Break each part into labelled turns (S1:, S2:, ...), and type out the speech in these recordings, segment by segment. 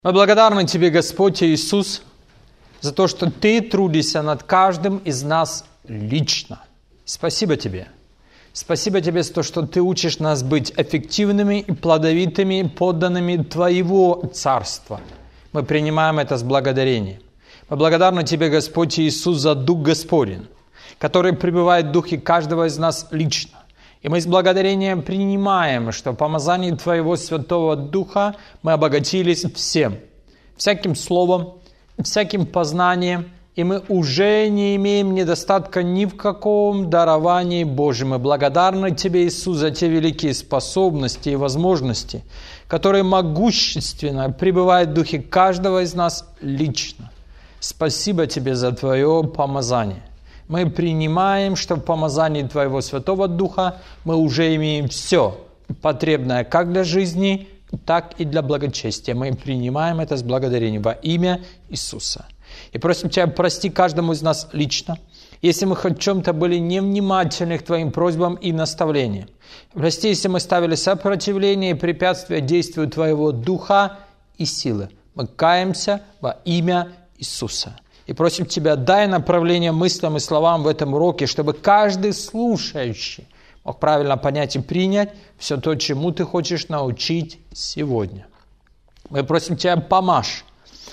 S1: Мы благодарны Тебе, Господь Иисус, за то, что Ты трудишься над каждым из нас лично. Спасибо Тебе. Спасибо Тебе за то, что Ты учишь нас быть эффективными и плодовитыми, подданными Твоего Царства. Мы принимаем это с благодарением. Мы благодарны Тебе, Господь Иисус, за Дух Господень, который пребывает в духе каждого из нас лично. И мы с благодарением принимаем, что в помазании Твоего Святого Духа мы обогатились всем, всяким словом, всяким познанием, и мы уже не имеем недостатка ни в каком даровании Божьем. Мы благодарны Тебе, Иисус, за те великие способности и возможности, которые могущественно пребывают в духе каждого из нас лично. Спасибо Тебе за Твое помазание. Мы принимаем, что в помазании Твоего Святого Духа мы уже имеем все потребное как для жизни, так и для благочестия. Мы принимаем это с благодарением во имя Иисуса. И просим Тебя, прости каждому из нас лично, если мы хоть в чем-то были невнимательны к Твоим просьбам и наставлениям. Прости, если мы ставили сопротивление и препятствия действию Твоего Духа и силы. Мы каемся во имя Иисуса. И просим Тебя, дай направление мыслям и словам в этом уроке, чтобы каждый слушающий мог правильно понять и принять все то, чему Ты хочешь научить сегодня. Мы просим Тебя, помажь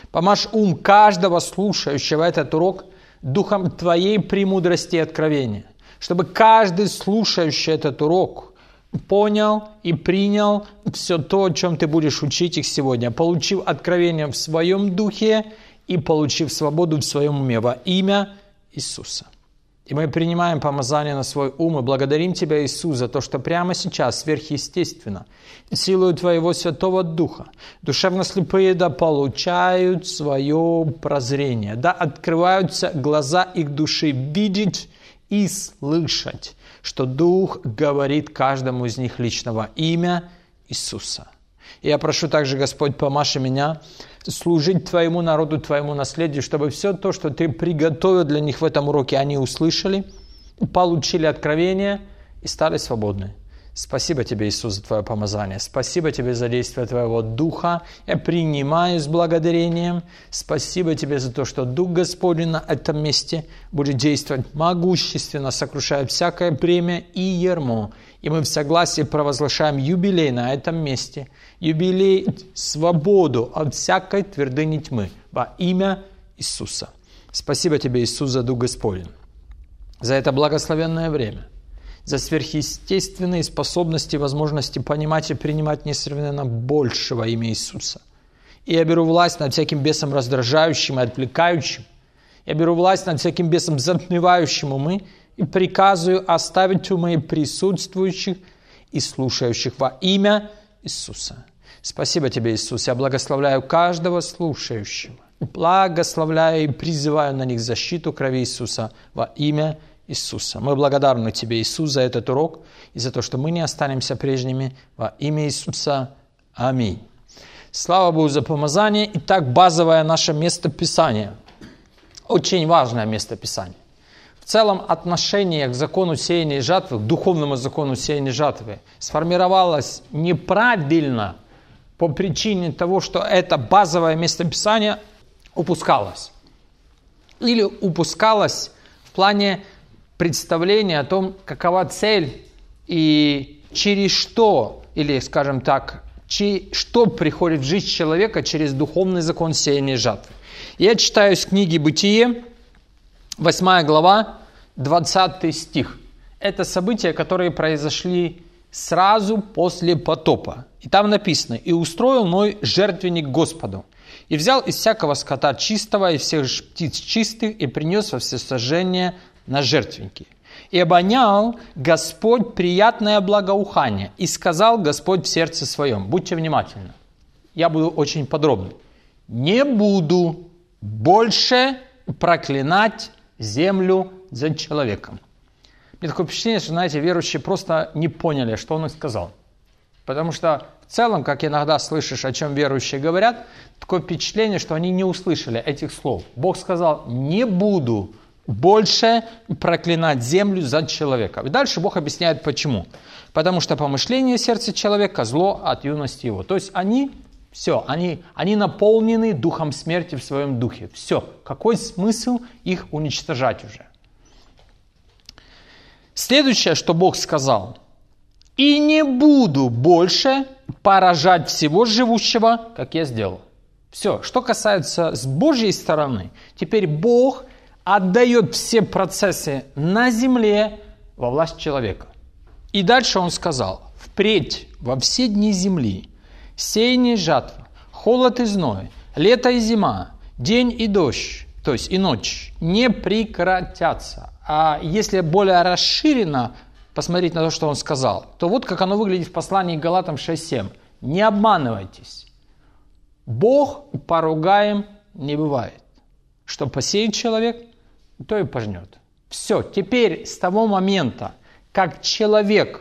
S1: ум каждого слушающего этот урок духом Твоей премудрости и откровения, чтобы каждый слушающий этот урок понял и принял все то, о чем Ты будешь учить их сегодня, получив откровение в своем духе и получив свободу в своем уме во имя Иисуса. И мы принимаем помазание на свой ум и благодарим Тебя, Иисус, за то, что прямо сейчас, сверхъестественно, силою Твоего Святого Духа, душевно слепые да получают свое прозрение, да открываются глаза их души видеть и слышать, что Дух говорит каждому из них лично во имя Иисуса. И я прошу также, Господь, помажь меня служить Твоему народу, Твоему наследию, чтобы все то, что Ты приготовил для них в этом уроке, они услышали, получили откровение и стали свободны. Спасибо Тебе, Иисус, за Твое помазание. Спасибо Тебе за действие Твоего Духа. Я принимаю с благодарением. Спасибо Тебе за то, что Дух Господень на этом месте будет действовать могущественно, сокрушая всякое бремя и ярмо. И мы в согласии провозглашаем юбилей на этом месте. Юбилей свободу от всякой твердыни тьмы во имя Иисуса. Спасибо Тебе, Иисус, за Дух Господень, за это благословенное время, за сверхъестественные способности и возможности понимать и принимать несравненно больше во имя Иисуса. И я беру власть над всяким бесом раздражающим и отвлекающим. Я беру власть над всяким бесом затмевающим умы и приказываю оставить умы присутствующих и слушающих во имя Иисуса. Спасибо Тебе, Иисус. Я благословляю каждого слушающего. Благословляю и призываю на них защиту крови Иисуса во имя Иисуса. Мы благодарны Тебе, Иисус, за этот урок и за то, что мы не останемся прежними во имя Иисуса. Аминь. Слава Богу за помазание. Итак, базовое наше местописание. Очень важное местописание. В целом отношение к закону сеяния и жатвы, к духовному закону сеяния и жатвы сформировалось неправильно по причине того, что это базовое местописание упускалось. Или упускалось в плане представления о том, какова цель и через что, или, скажем так, что приходит в жизнь человека через духовный закон сеяния и жатвы. Я читаю из книги «Бытие», 8 глава, 20 стих. Это события, которые произошли сразу после потопа. И там написано: «И устроил Ной жертвенник Господу, и взял из всякого скота чистого, и всех птиц чистых, и принес во всесожжение на жертвенники. И обонял Господь приятное благоухание, и сказал Господь в сердце своем». Будьте внимательны. Я буду очень подробный. «Не буду больше проклинать землю за человеком». Мне такое впечатление, что, знаете, верующие просто не поняли, что он им сказал. Потому что в целом, как иногда слышишь, о чем верующие говорят, такое впечатление, что они не услышали этих слов. Бог сказал: «Не буду больше проклинать землю за человека». И дальше Бог объясняет, почему. Потому что помышление сердца человека – зло от юности его. То есть они Все, они наполнены духом смерти в своем духе. Все, какой смысл их уничтожать уже? Следующее, что Бог сказал: «И не буду больше поражать всего живущего, как я сделал». Все, что касается с Божьей стороны, теперь Бог отдает все процессы на земле во власть человека. И дальше Он сказал: «Впредь во все дни земли сеяние и жатва, холод и зной, лето и зима, день и дождь, то есть и ночь, не прекратятся». А если более расширенно посмотреть на то, что Он сказал, то вот как оно выглядит в послании к Галатам 6:7. «Не обманывайтесь, Бог поругаем не бывает. Что посеет человек, то и пожнет». Все, теперь с того момента, как человек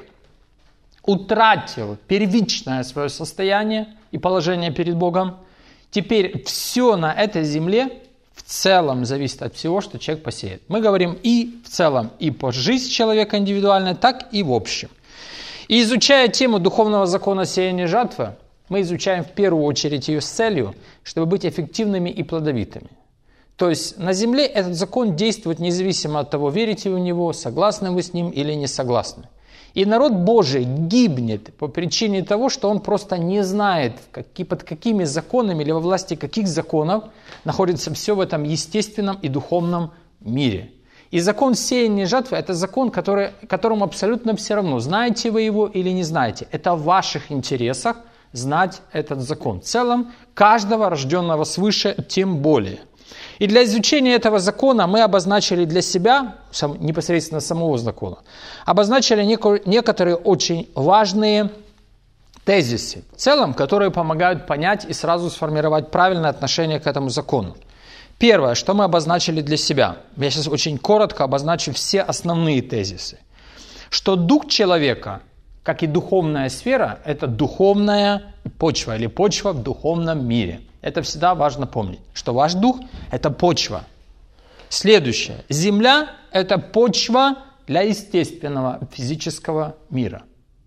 S1: утратил первичное свое состояние и положение перед Богом, теперь все на этой земле в целом зависит от всего, что человек посеет. Мы говорим и в целом, и по жизни человека индивидуальной, так и в общем. И изучая тему духовного закона сеяния и жатвы, мы изучаем в первую очередь ее с целью, чтобы быть эффективными и плодовитыми. То есть на земле этот закон действует независимо от того, верите вы в него, согласны вы с ним или не согласны. И народ Божий гибнет по причине того, что он просто не знает, под какими законами или во власти каких законов находится все в этом естественном и духовном мире. И закон сеяния и жатвы – это закон, которому абсолютно все равно, знаете вы его или не знаете. Это в ваших интересах знать этот закон. В целом, каждого рожденного свыше тем более. И для изучения этого закона мы обозначили для себя, непосредственно самого закона, обозначили некоторые очень важные тезисы, в целом, которые помогают понять и сразу сформировать правильное отношение к этому закону. Первое, что мы обозначили для себя, я сейчас очень коротко обозначу все основные тезисы, что дух человека, как и духовная сфера, это духовная почва или почва в духовном мире. Это всегда важно помнить, что ваш дух – это почва. Следующее. Земля – это почва для естественного физического мира.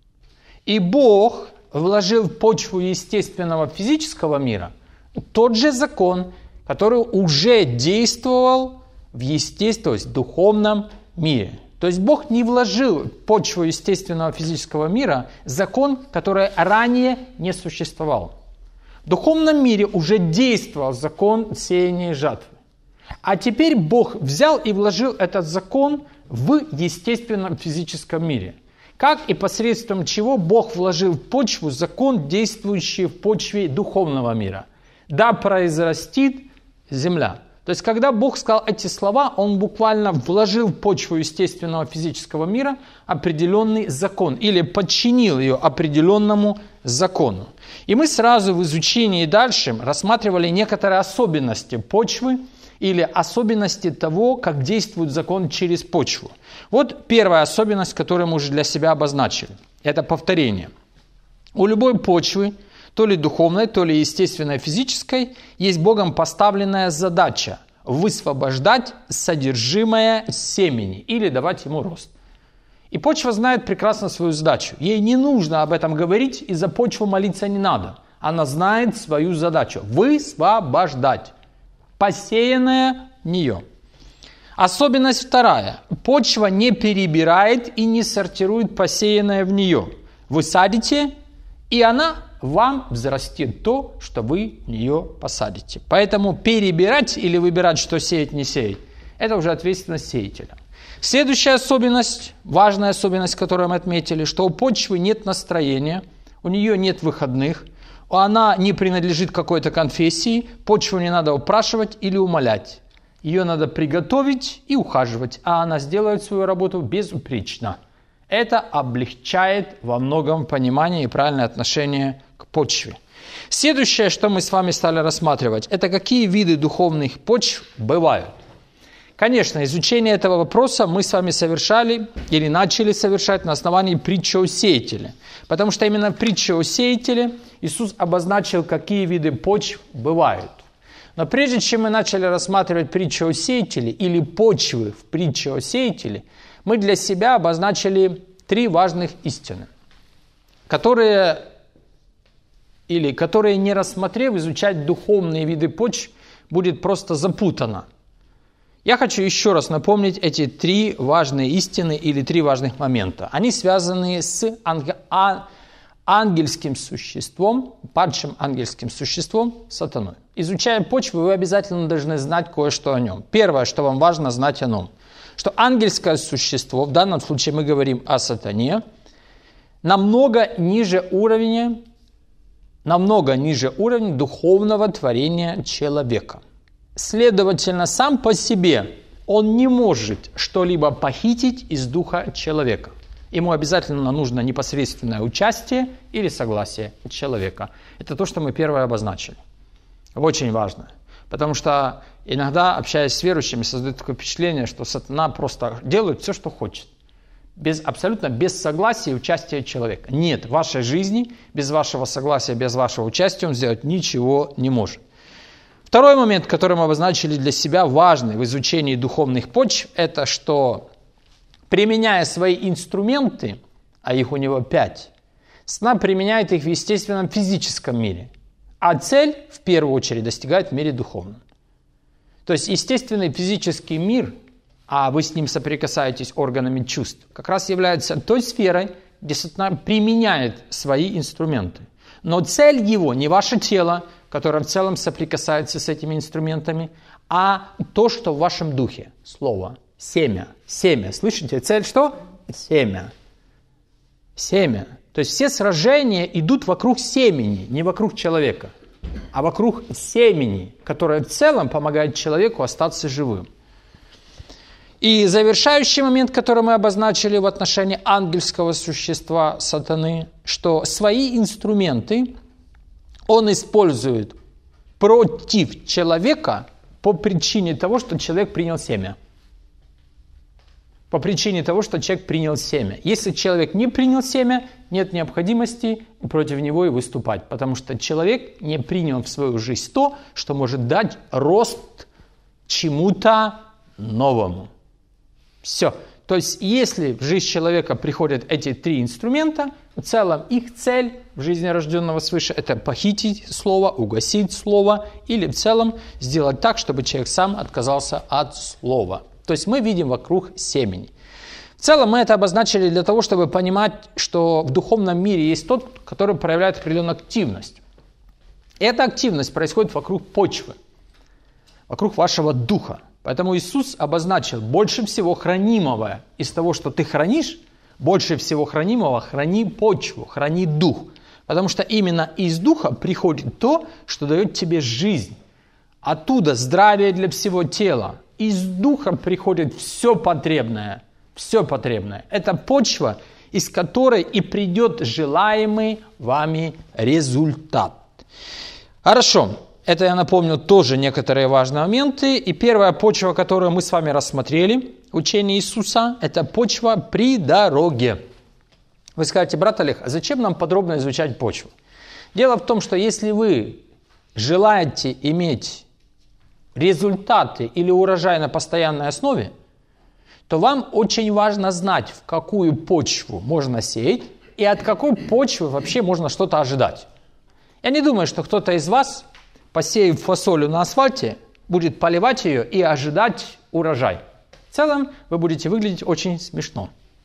S1: И Бог вложил в почву естественного физического мира тот же закон, который уже действовал в естественном, то есть духовном мире. То есть Бог не вложил в почву естественного физического мира закон, который ранее не существовал. В духовном мире уже действовал закон сеяния и жатвы. А теперь Бог взял и вложил этот закон в естественном физическом мире. Как и посредством чего Бог вложил в почву закон, действующий в почве духовного мира. Да произрастит земля. То есть, когда Бог сказал эти слова, Он буквально вложил в почву естественного физического мира определенный закон или подчинил ее определенному закону. И мы сразу в изучении дальше рассматривали некоторые особенности почвы или особенности того, как действует закон через почву. Вот первая особенность, которую мы уже для себя обозначили. Это повторение. У любой почвы, то ли духовной, то ли естественной физической, есть Богом поставленная задача высвобождать содержимое семени или давать ему рост. И почва знает прекрасно свою задачу. Ей не нужно об этом говорить, и за почву молиться не надо. Она знает свою задачу – высвобождать посеянное в нее. Особенность вторая. Почва не перебирает и не сортирует посеянное в нее. Вы садите, и она вам взрастет то, что вы в нее посадите. Поэтому перебирать или выбирать, что сеять, не сеять, это уже ответственность сеятеля. Следующая особенность, важная особенность, которую мы отметили, что у почвы нет настроения, у нее нет выходных, она не принадлежит какой-то конфессии, почву не надо упрашивать или умолять. Ее надо приготовить и ухаживать, а она сделает свою работу безупречно. Это облегчает во многом понимание и правильное отношение к почве. Следующее, что мы с вами стали рассматривать, это какие виды духовных почв бывают. Конечно, изучение этого вопроса мы с вами совершали или начали совершать на основании притчи о сеятеле. Потому что именно в притче о сеятеле Иисус обозначил, какие виды почв бывают. Но прежде чем мы начали рассматривать притчу о сеятеле или почвы в притче о сеятеле, мы для себя обозначили 3 важных истины, которые или которые, не рассмотрев, изучать духовные виды почв, будет просто запутано. Я хочу еще раз напомнить эти 3 важные истины или 3 важных момента. Они связаны с ангельским существом, падшим ангельским существом, сатаной. Изучая почву, вы обязательно должны знать кое-что о нем. Первое, что вам важно знать о нем, что ангельское существо, в данном случае мы говорим о сатане, намного ниже уровня духовного творения человека. Следовательно, сам по себе он не может что-либо похитить из духа человека. Ему обязательно нужно непосредственное участие или согласие человека. Это то, что мы первое обозначили. Очень важно. Потому что иногда, общаясь с верующими, создает такое впечатление, что сатана просто делает все, что хочет. Абсолютно без согласия и участия человека. Нет, в вашей жизни без вашего согласия, без вашего участия он сделать ничего не может. Второй момент, который мы обозначили для себя, важный в изучении духовных почв, это что, применяя свои инструменты, а их у него 5, сатана применяет их в естественном физическом мире, а цель, в первую очередь, достигает в мире духовном. То есть естественный физический мир, а вы с ним соприкасаетесь органами чувств, как раз является той сферой, где сатана применяет свои инструменты. Но цель его не ваше тело, которое в целом соприкасается с этими инструментами, а то, что в вашем духе. Слово. Семя. Семя. Слышите? Цель что? Семя. Семя. То есть все сражения идут вокруг семени, не вокруг человека, а вокруг семени, которое в целом помогает человеку остаться живым. И завершающий момент, который мы обозначили в отношении ангельского существа сатаны, что свои инструменты он использует против человека по причине того, что человек принял семя. По причине того, что человек принял семя. Если человек не принял семя, нет необходимости против него и выступать, потому что человек не принял в свою жизнь то, что может дать рост чему-то новому. Все. То есть, если в жизнь человека приходят эти 3 инструмента, в целом их цель в жизни рожденного свыше – это похитить слово, угасить слово, или в целом сделать так, чтобы человек сам отказался от слова. То есть, мы видим вокруг семени. В целом, мы это обозначили для того, чтобы понимать, что в духовном мире есть тот, который проявляет определенную активность. И эта активность происходит вокруг почвы, вокруг вашего духа. Поэтому Иисус обозначил больше всего хранимого из того, что ты хранишь, больше всего хранимого храни почву, храни дух. Потому что именно из духа приходит то, что дает тебе жизнь. Оттуда здравие для всего тела. Из духа приходит все потребное. Все потребное. Это почва, из которой и придет желаемый вами результат. Хорошо. Это я напомню тоже некоторые важные моменты. И первая почва, которую мы с вами рассмотрели, учение Иисуса, это почва при дороге. Вы скажете, брат Олег, а зачем нам подробно изучать почву? Дело в том, что если вы желаете иметь результаты или урожай на постоянной основе, то вам очень важно знать, в какую почву можно сеять и от какой почвы вообще можно что-то ожидать. Я не думаю, что кто-то из вас, посеяв фасоль на асфальте, будет поливать ее и ожидать урожай. В целом вы будете выглядеть очень смешно.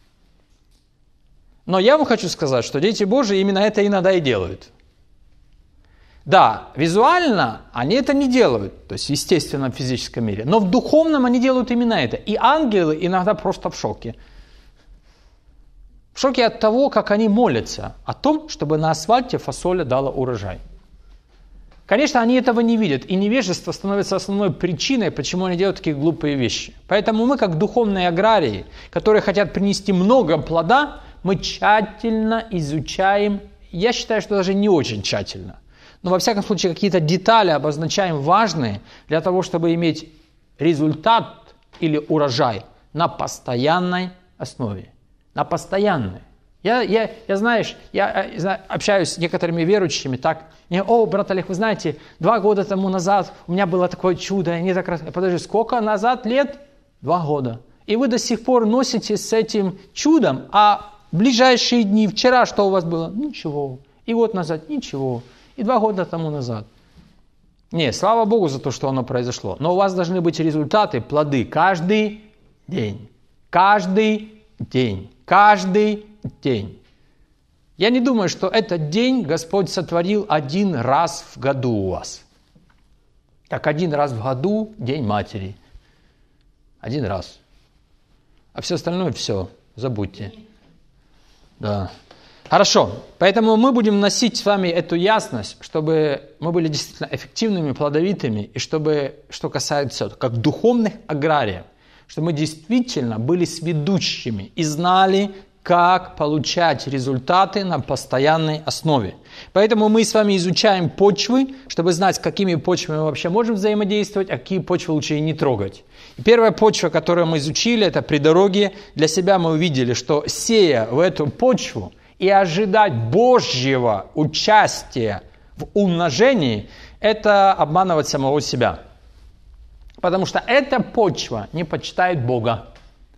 S1: Но я вам хочу сказать, что дети Божьи именно это иногда и делают. Да, визуально они это не делают, то есть в естественном физическом мире, но в духовном они делают именно это. И ангелы иногда просто в шоке. В шоке от того, как они молятся о том, чтобы на асфальте фасоля дала урожай. Конечно, они этого не видят, и невежество становится основной причиной, почему они делают такие глупые вещи. Поэтому мы, как духовные аграрии, которые хотят принести много плода, мы тщательно изучаем, я считаю, что даже не очень тщательно, но во всяком случае какие-то детали обозначаем важные для того, чтобы иметь результат или урожай на постоянной основе. На постоянной. Я общаюсь с некоторыми верующими так. О, брат Олег, вы знаете, 2 года тому назад у меня было такое чудо. И они так раз, подожди, сколько назад лет? 2 года. И вы до сих пор носитесь с этим чудом, а в ближайшие дни, вчера что у вас было? Ничего. И год назад ничего. и 2 года тому назад. Не, слава Богу за то, что оно произошло. Но у вас должны быть результаты, плоды каждый день. Каждый день. Каждый день. Я не думаю, что этот день Господь сотворил 1 раз в году у вас. Как 1 раз в году День Матери. 1 раз. А все остальное все, забудьте. Да. Хорошо. Поэтому мы будем носить с вами эту ясность, чтобы мы были действительно эффективными, плодовитыми, и чтобы, что касается как духовных аграриев, чтобы мы действительно были сведущими и знали, как получать результаты на постоянной основе. Поэтому мы с вами изучаем почвы, чтобы знать, с какими почвами мы вообще можем взаимодействовать, а какие почвы лучше и не трогать. И первая почва, которую мы изучили, это придорожье. Для себя мы увидели, что сея в эту почву и ожидать Божьего участия в умножении, это обманывать самого себя. Потому что эта почва не почитает Бога.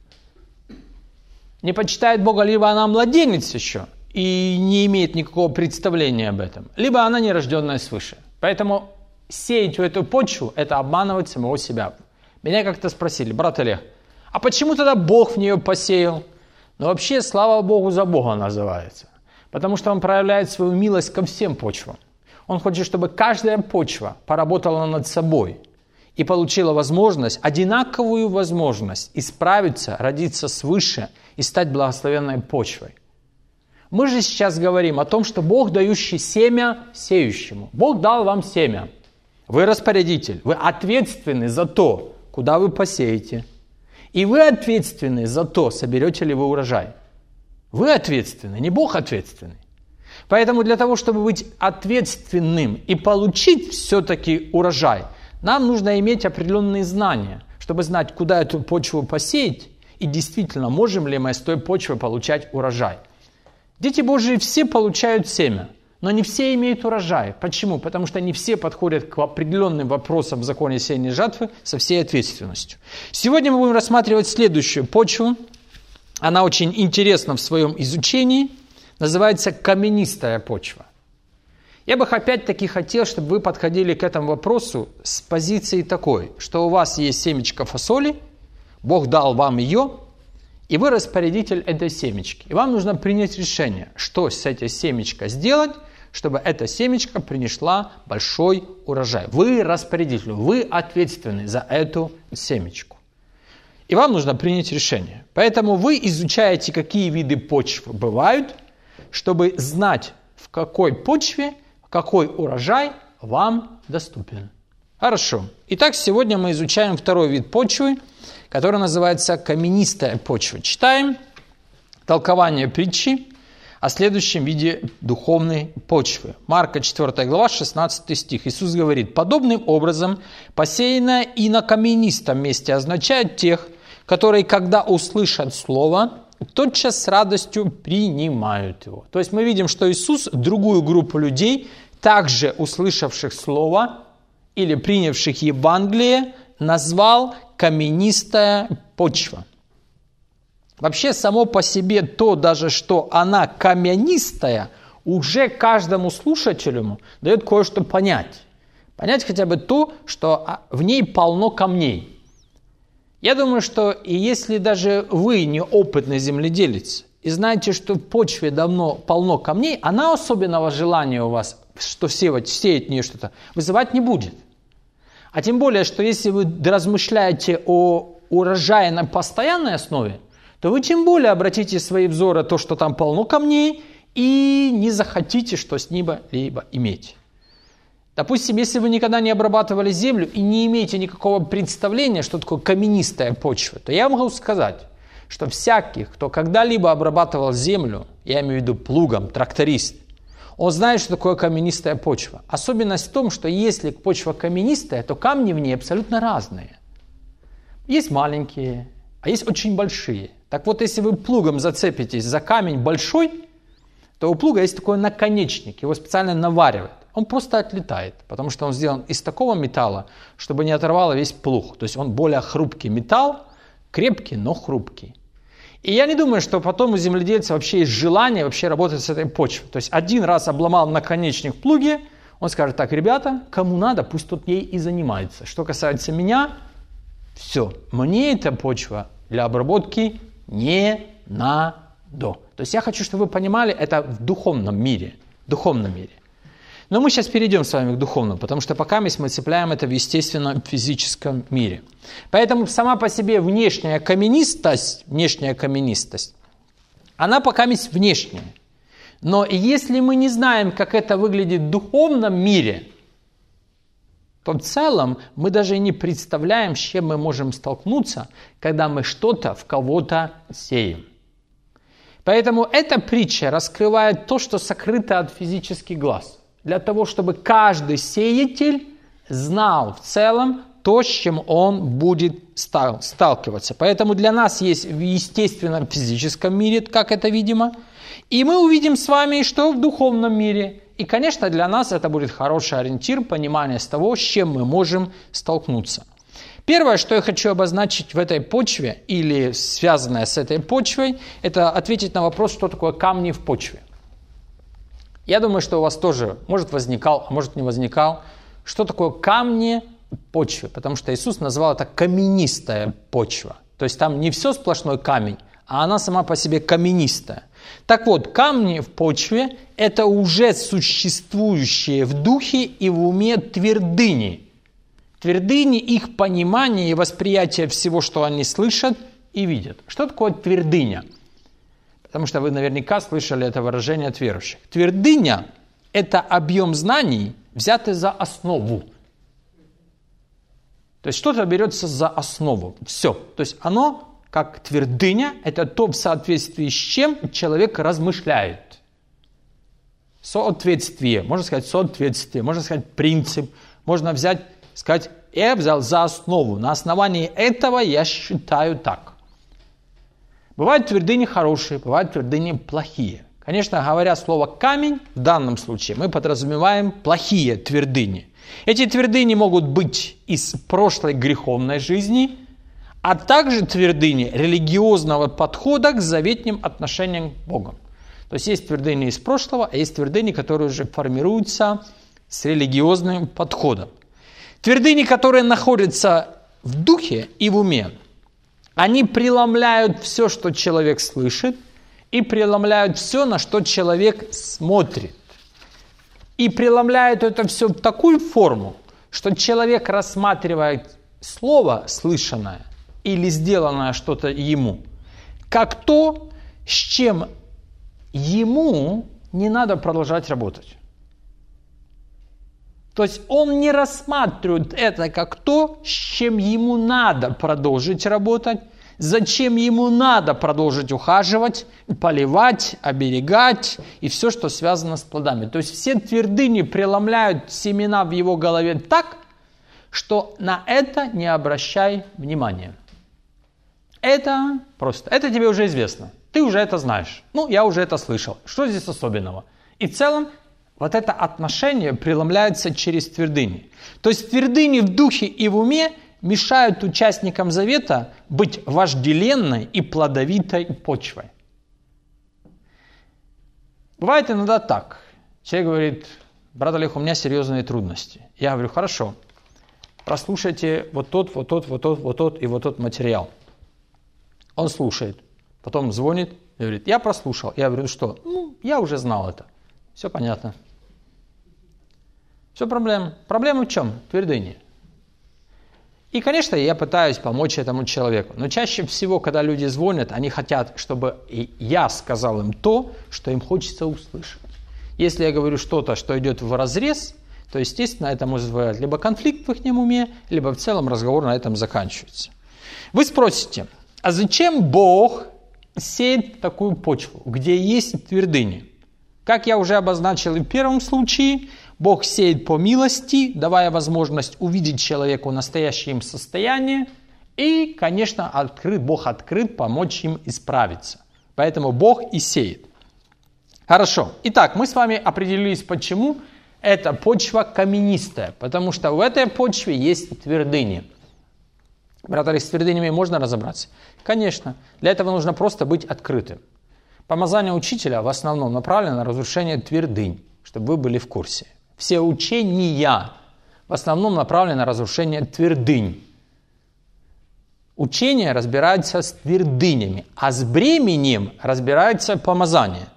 S1: Не почитает Бога, либо она младенец еще и не имеет никакого представления об этом, либо она нерожденная свыше. Поэтому сеять в эту почву – это обманывать самого себя. Меня как-то спросили: брат Олег, а почему тогда Бог в нее посеял? Но вообще, слава Богу, за Бога называется. Потому что Он проявляет свою милость ко всем почвам. Он хочет, чтобы каждая почва поработала над собой и получила возможность, одинаковую возможность исправиться, родиться свыше и стать благословенной почвой. Мы же сейчас говорим о том, что Бог, дающий семя сеющему. Бог дал вам семя. Вы распорядитель, вы ответственны за то, куда вы посеете. И вы ответственны за то, соберете ли вы урожай. Вы ответственны, не Бог ответственный. Поэтому для того, чтобы быть ответственным и получить все-таки урожай, нам нужно иметь определенные знания, чтобы знать, куда эту почву посеять, и действительно, можем ли мы с той почвы получать урожай. Дети Божьи все получают семя, но не все имеют урожай. Почему? Потому что не все подходят к определенным вопросам в законе сеяния и жатвы со всей ответственностью. Сегодня мы будем рассматривать следующую почву. Она очень интересна в своем изучении. Называется каменистая почва. Я бы опять-таки хотел, чтобы вы подходили к этому вопросу с позиции такой, что у вас есть семечко фасоли, Бог дал вам ее, и вы распорядитель этой семечки. И вам нужно принять решение, что с этой семечкой сделать, чтобы эта семечка принесла большой урожай. Вы распорядитель, вы ответственны за эту семечку. И вам нужно принять решение. Поэтому вы изучаете, какие виды почв бывают, чтобы знать, в какой почве какой урожай вам доступен. Хорошо. Итак, сегодня мы изучаем второй вид почвы, который называется каменистая почва. Читаем толкование притчи о следующем виде духовной почвы. Марка 4 глава, 16 стих. Иисус говорит: «Подобным образом посеянное и на каменистом месте означает тех, которые, когда услышат слово, тотчас с радостью принимают его». То есть мы видим, что Иисус другую группу людей, также услышавших слово или принявших Евангелие, назвал каменистая почва. Вообще само по себе то, даже что она каменистая, уже каждому слушателю дает кое-что понять. Понять хотя бы то, что в ней полно камней. Я думаю, что и если даже вы неопытный земледелец и знаете, что в почве давно полно камней, она особенного желания у вас, что сеять в нее что-то, вызывать не будет. А тем более, что если вы размышляете о урожае на постоянной основе, то вы тем более обратите свои взоры на то, что там полно камней, и не захотите, что с ним либо иметь. Допустим, если вы никогда не обрабатывали землю и не имеете никакого представления, что такое каменистая почва, то я могу сказать, что всякий, кто когда-либо обрабатывал землю, я имею в виду плугом, тракторист, он знает, что такое каменистая почва. Особенность в том, что если почва каменистая, то камни в ней абсолютно разные. Есть маленькие, а есть очень большие. Так вот, если вы плугом зацепитесь за камень большой, то у плуга есть такой наконечник, его специально наваривают. Он просто отлетает, потому что он сделан из такого металла, чтобы не оторвало весь плуг. То есть он более хрупкий металл, крепкий, но хрупкий. И я не думаю, что потом у земледельца вообще есть желание вообще работать с этой почвой. То есть один раз обломал наконечник в плуге, Он скажет: так, ребята, кому надо, пусть тот ей и занимается. Что касается меня, все, мне эта почва для обработки не надо. То есть я хочу, чтобы вы понимали, это в духовном мире. Но мы сейчас перейдем с вами к духовному, потому что пока мы цепляем это в естественном физическом мире. Поэтому сама по себе внешняя каменистость, она пока есть внешняя. Но если мы не знаем, как это выглядит в духовном мире, то в целом мы даже и не представляем, с чем мы можем столкнуться, когда мы что-то в кого-то сеем. Поэтому эта притча раскрывает то, что сокрыто от физических глаз, для того, чтобы каждый сеятель знал в целом то, с чем он будет сталкиваться. Поэтому для нас есть в естественном физическом мире, как это видимо, и мы увидим с вами, что в духовном мире. И, конечно, для нас это будет хороший ориентир, понимание с того, с чем мы можем столкнуться. Первое, что я хочу обозначить в этой почве, или связанное с этой почвой, это ответить на вопрос, что такое камни в почве. Я думаю, что у вас тоже, может, возникал, а может, не возникал, что такое камни в почве, потому что Иисус назвал это каменистая почва. То есть там не все сплошной камень, а она сама по себе каменистая. Так вот, камни в почве – это уже существующие в духе и в уме твердыни. Твердыни – их понимание и восприятие всего, что они слышат и видят. Что такое твердыня? Потому что вы наверняка слышали это выражение от верующих. Твердыня – это объем знаний, взятый за основу. То есть что-то берется за основу. Все. То есть оно, как твердыня, это то, в соответствии с чем человек размышляет. Соответствие. Можно сказать соответствие, можно сказать принцип. Можно сказать, я взял за основу. На основании этого я считаю так. Бывают твердыни хорошие, бывают твердыни плохие. Конечно, говоря слово «камень», в данном случае мы подразумеваем плохие твердыни. Эти твердыни могут быть из прошлой греховной жизни, а также твердыни религиозного подхода к заветным отношениям к Богу. То есть есть твердыни из прошлого, а есть твердыни, которые уже формируются с религиозным подходом. Твердыни, которые находятся в духе и в уме, они преломляют все, что человек слышит, и преломляют все, на что человек смотрит. И преломляют это все в такую форму, что человек рассматривает слово слышанное или сделанное что-то ему, как то, с чем ему не надо продолжать работать. То есть он не рассматривает это как то, с чем ему надо продолжить работать, зачем ему надо продолжить ухаживать, поливать, оберегать и все, что связано с плодами. То есть все твердыни преломляют семена в его голове так, что на это не обращай внимания. Это просто. Это тебе уже известно. Ты уже это знаешь. Я уже это слышал. Что здесь особенного? И в целом вот это отношение преломляется через твердыни. То есть твердыни в духе и в уме мешают участникам завета быть вожделенной и плодовитой почвой. Бывает иногда так. Человек говорит: брат Олег, у меня серьезные трудности. Я говорю: хорошо, прослушайте вот тот и вот тот материал. Он слушает, потом звонит и говорит: я прослушал. Я говорю: что? Я уже знал это. Все понятно. Все проблема. Проблема в чем? Твердыни. И, конечно, я пытаюсь помочь этому человеку. Но чаще всего, когда люди звонят, они хотят, чтобы я сказал им то, что им хочется услышать. Если я говорю что-то, что идет вразрез, то, естественно, это может вызывать либо конфликт в их уме, либо в целом разговор на этом заканчивается. Вы спросите, а зачем Бог сеет такую почву, где есть твердыни? Как я уже обозначил и в первом случае, Бог сеет по милости, давая возможность увидеть человеку настоящее им состояние, и, конечно, Бог открыт помочь им исправиться. Поэтому Бог и сеет. Хорошо. Итак, мы с вами определились, почему эта почва каменистая. Потому что в этой почве есть твердыни. Брат Олег, с твердынями можно разобраться? Конечно. Для этого нужно просто быть открытым. Помазание учителя в основном направлено на разрушение твердынь, чтобы вы были в курсе. Все учения в основном направлены на разрушение твердынь. Учение разбирается с твердынями, а с бременем разбирается помазание.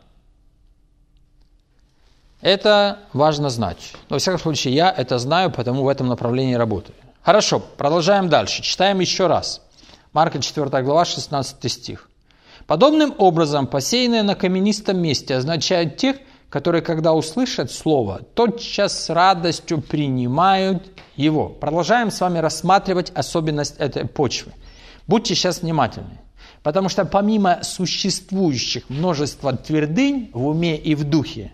S1: Это важно знать. Но, во всяком случае, я это знаю, потому в этом направлении работаю. Хорошо, продолжаем дальше. Читаем еще раз. Марка 4 глава, 16 стих. «Подобным образом посеянные на каменистом месте означают тех, которые, когда услышат слово, тотчас с радостью принимают его». Продолжаем с вами рассматривать особенность этой почвы. Будьте сейчас внимательны, потому что помимо существующих множества твердынь в уме и в духе,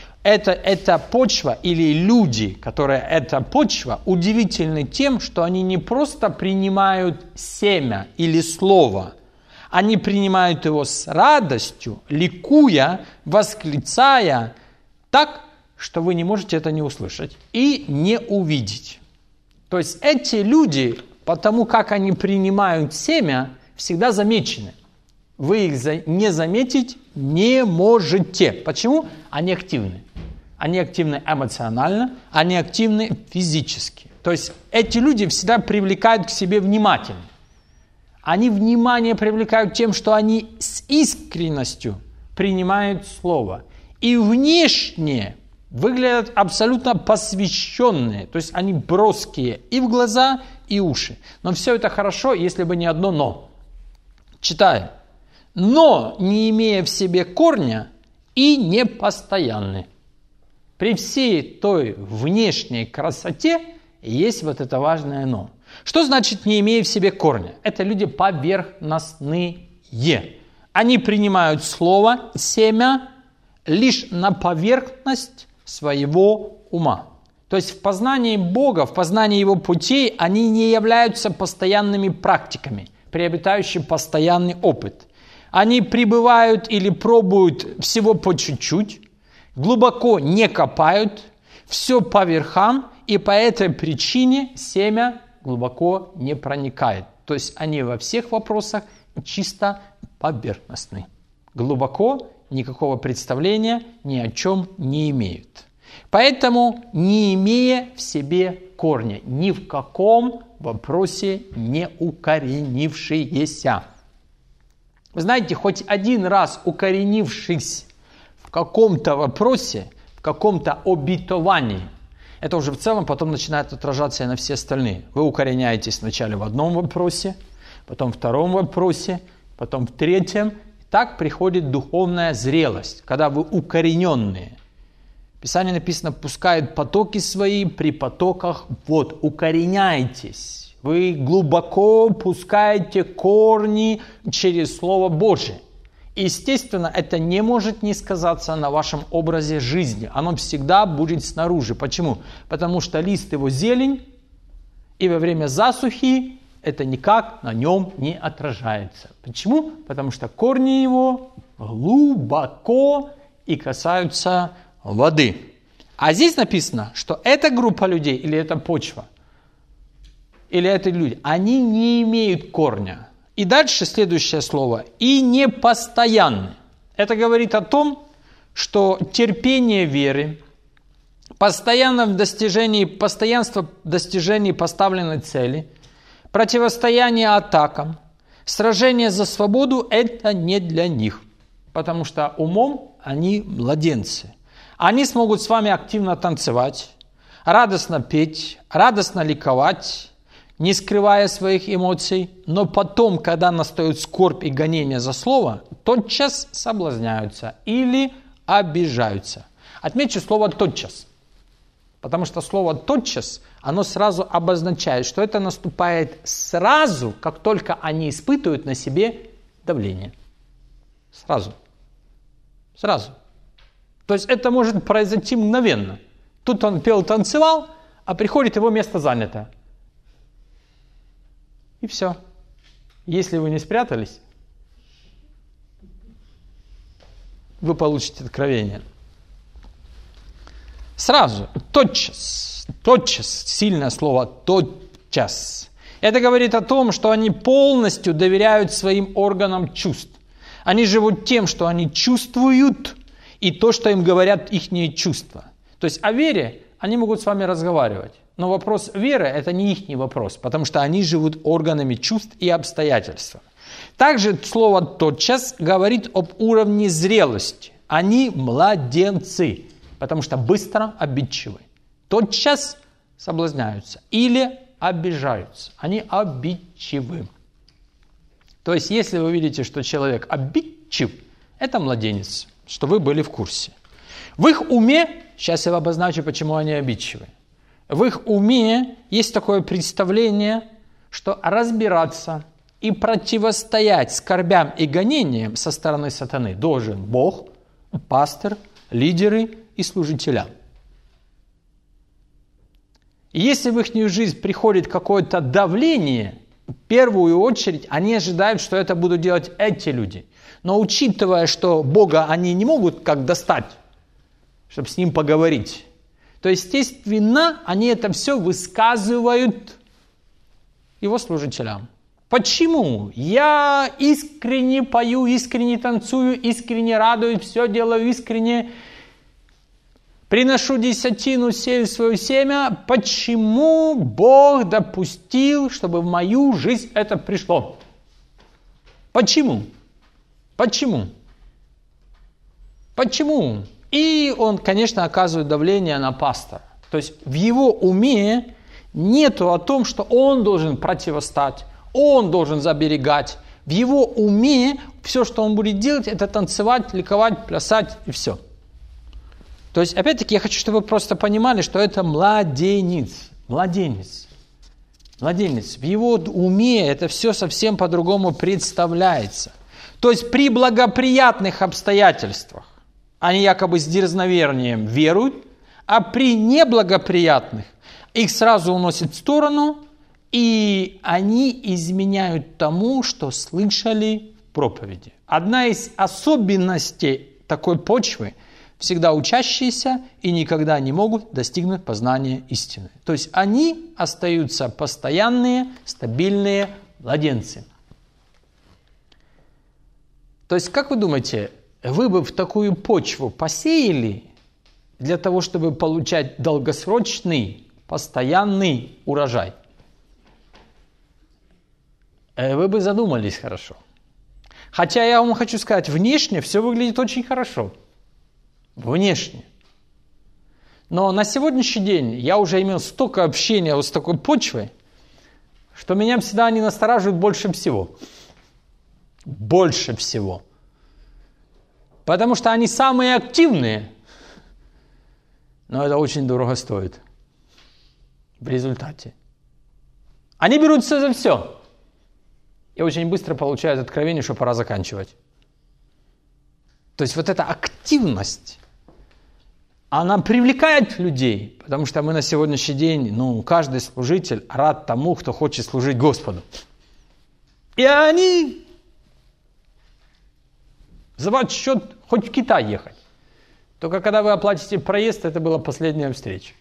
S1: эта почва или люди, которые эта почва, удивительны тем, что они не просто принимают семя или слово, они принимают его с радостью, ликуя, восклицая так, что вы не можете это не услышать и не увидеть. То есть эти люди, потому как они принимают семя, всегда замечены. Вы их не заметить не можете. Почему? Они активны. Они активны эмоционально, они активны физически. То есть эти люди всегда привлекают к себе внимание. Они внимание привлекают тем, что они с искренностью принимают слово. И внешне выглядят абсолютно посвященные. То есть они броские и в глаза, и уши. Но все это хорошо, если бы не одно «но». Читаем. «Но, не имея в себе корня, и непостоянны». При всей той внешней красоте есть вот это важное «но». Что значит «не имея в себе корня»? Это люди поверхностные. Они принимают слово, семя, лишь на поверхность своего ума. То есть в познании Бога, в познании Его путей они не являются постоянными практиками, приобретающими постоянный опыт. Они пребывают или пробуют всего по чуть-чуть, глубоко не копают, все по верхам, и по этой причине семя глубоко не проникает. То есть они во всех вопросах чисто поверхностны. Глубоко никакого представления ни о чем не имеют. Поэтому, не имея в себе корня, ни в каком вопросе не укоренившиеся. Вы знаете, хоть один раз укоренившись в каком-то вопросе, в каком-то обетовании, это уже в целом потом начинает отражаться и на все остальные. Вы укореняетесь вначале в одном вопросе, потом в втором вопросе, потом в третьем. И так приходит духовная зрелость, когда вы укорененные. В Писании написано: «Пускают потоки свои при потоках вод». Укореняйтесь. Вы глубоко пускаете корни через Слово Божие. Естественно, это не может не сказаться на вашем образе жизни. Оно всегда будет снаружи. Почему? Потому что лист его зелень, и во время засухи это никак на нем не отражается. Почему? Потому что корни его глубоко и касаются воды. А здесь написано, что эта группа людей, или эта почва, или эти люди, они не имеют корня. И дальше следующее слово. И непостоянны. Это говорит о том, что терпение веры, постоянство в достижении поставленной цели, противостояние атакам, сражение за свободу – это не для них. Потому что умом они младенцы. Они смогут с вами активно танцевать, радостно петь, радостно ликовать, не скрывая своих эмоций, но потом, когда настает скорбь и гонение за слово, тотчас соблазняются или обижаются. Отмечу слово «тотчас», потому что слово «тотчас», оно сразу обозначает, что это наступает сразу, как только они испытывают на себе давление. Сразу. То есть это может произойти мгновенно. Тут он пел, танцевал, а приходит, его место занято. И все. Если вы не спрятались, вы получите откровение. Сразу, тотчас, сильное слово «тотчас». Это говорит о том, что они полностью доверяют своим органам чувств. Они живут тем, что они чувствуют, и то, что им говорят их чувства. То есть о вере они могут с вами разговаривать. Но вопрос веры – это не их вопрос, потому что они живут органами чувств и обстоятельств. Также слово «тотчас» говорит об уровне зрелости. Они младенцы, потому что быстро обидчивы. Тотчас соблазняются или обижаются. Они обидчивы. То есть, если вы видите, что человек обидчив, это младенец, что вы были в курсе. В их уме, сейчас я обозначу, почему они обидчивы. В их уме есть такое представление, что разбираться и противостоять скорбям и гонениям со стороны сатаны должен Бог, пастор, лидеры и служителя. И если в их жизнь приходит какое-то давление, в первую очередь они ожидают, что это будут делать эти люди. Но учитывая, что Бога они не могут как достать, чтобы с Ним поговорить, то, естественно, они это все высказывают Его служителям. Почему? Я искренне пою, искренне танцую, искренне радуюсь, все делаю искренне, приношу десятину, сею свое семя. Почему Бог допустил, чтобы в мою жизнь это пришло? Почему? Почему? Почему? И он, конечно, оказывает давление на пастора. То есть в его уме нету о том, что он должен противостать, он должен заберегать. В его уме все, что он будет делать, это танцевать, ликовать, плясать и все. То есть, опять-таки, я хочу, чтобы вы просто понимали, что это младенец. Младенец. Младенец. В его уме это все совсем по-другому представляется. То есть, при благоприятных обстоятельствах они якобы с дерзновением веруют, а при неблагоприятных их сразу уносят в сторону, и они изменяют тому, что слышали в проповеди. Одна из особенностей такой почвы – всегда учащиеся и никогда не могут достигнуть познания истины. То есть они остаются постоянные, стабильные младенцы. То есть, как вы думаете, вы бы в такую почву посеяли для того, чтобы получать долгосрочный, постоянный урожай? Вы бы задумались хорошо. Хотя я вам хочу сказать, внешне все выглядит очень хорошо. Внешне. Но на сегодняшний день я уже имел столько общения вот с такой почвой, что меня всегда они настораживают больше всего. Больше всего. Потому что они самые активные, но это очень дорого стоит в результате. Они берутся за все. И очень быстро получают откровение, что пора заканчивать. То есть вот эта активность, она привлекает людей, потому что мы на сегодняшний день, каждый служитель рад тому, кто хочет служить Господу. И они за ваш счет хоть в Китай ехать. Только когда вы оплатите проезд, это была последняя встреча.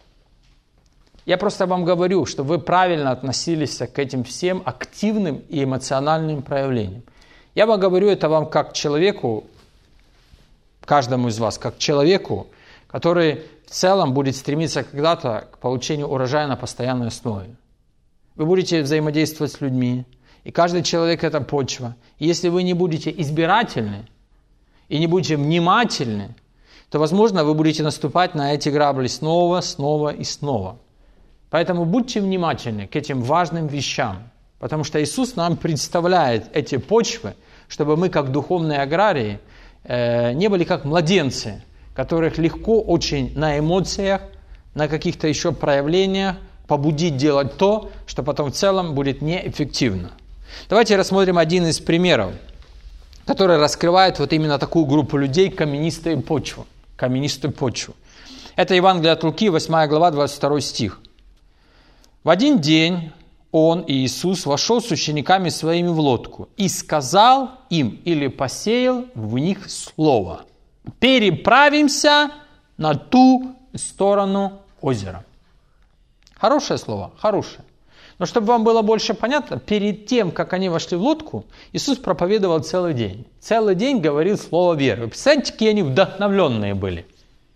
S1: Я просто вам говорю, чтобы вы правильно относились к этим всем активным и эмоциональным проявлениям. Я вам говорю это вам как человеку, каждому из вас, как человеку, который в целом будет стремиться когда-то к получению урожая на постоянной основе. Вы будете взаимодействовать с людьми, и каждый человек – это почва. И если вы не будете избирательны и не будете внимательны, то, возможно, вы будете наступать на эти грабли снова, снова и снова. Поэтому будьте внимательны к этим важным вещам, потому что Иисус нам представляет эти почвы, чтобы мы, как духовные аграрии, не были как младенцы, которых легко очень на эмоциях, на каких-то еще проявлениях побудить делать то, что потом в целом будет неэффективно. Давайте рассмотрим один из примеров, который раскрывает вот именно такую группу людей, каменистую почву. Каменистую почву. Это Евангелие от Луки, 8 глава, 22 стих. В один день Он, Иисус, вошел с учениками своими в лодку и сказал им, или посеял в них слово: переправимся на ту сторону озера. Хорошее слово, хорошее. Но чтобы вам было больше понятно, перед тем, как они вошли в лодку, Иисус проповедовал целый день. Целый день говорил слово веры. Вы представляете, какие они вдохновленные были?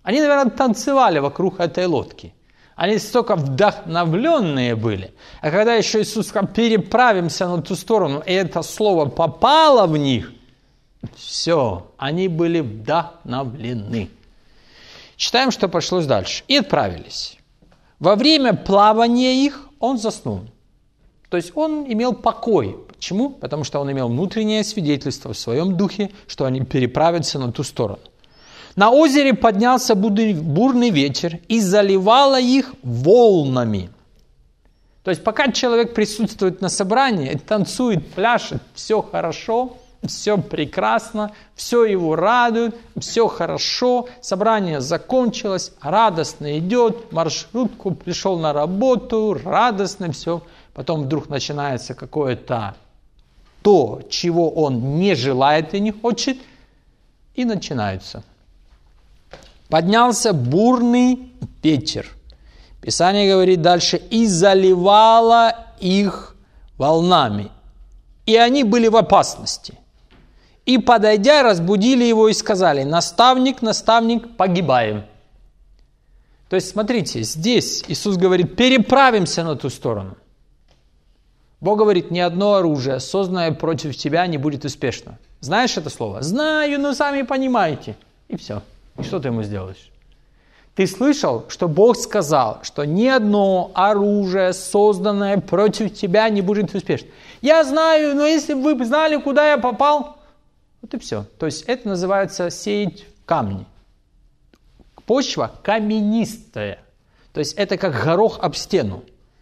S1: Они, наверное, танцевали вокруг этой лодки. Они столько вдохновленные были. А когда еще Иисус сказал, переправимся на ту сторону, и это слово попало в них, все, они были вдохновлены. Читаем, что пошло дальше. И отправились. Во время плавания их он заснул. То есть он имел покой. Почему? Потому что он имел внутреннее свидетельство в своем духе, что они переправятся на ту сторону. На озере поднялся бурный ветер и заливало их волнами. То есть пока человек присутствует на собрании, танцует, пляшет, все хорошо, все прекрасно, все его радует, все хорошо, собрание закончилось, радостно идет, маршрутку, пришел на работу, радостно все. Потом вдруг начинается какое-то то, чего он не желает и не хочет, и начинается. Поднялся бурный ветер. Писание говорит дальше, и заливало их волнами. И они были в опасности. И, подойдя, разбудили его и сказали, наставник, наставник, погибаем. То есть, смотрите, здесь Иисус говорит, переправимся на ту сторону. Бог говорит, ни одно оружие, созданное против тебя, не будет успешно. Знаешь это слово? Знаю, но сами понимаете. И все. И что ты ему сделаешь? Ты слышал, что Бог сказал, что ни одно оружие, созданное против тебя, не будет успешно. Я знаю, но если бы вы знали, куда я попал, вот и все. То есть это называется сеять в камни. Почва каменистая. То есть это как горох об стену.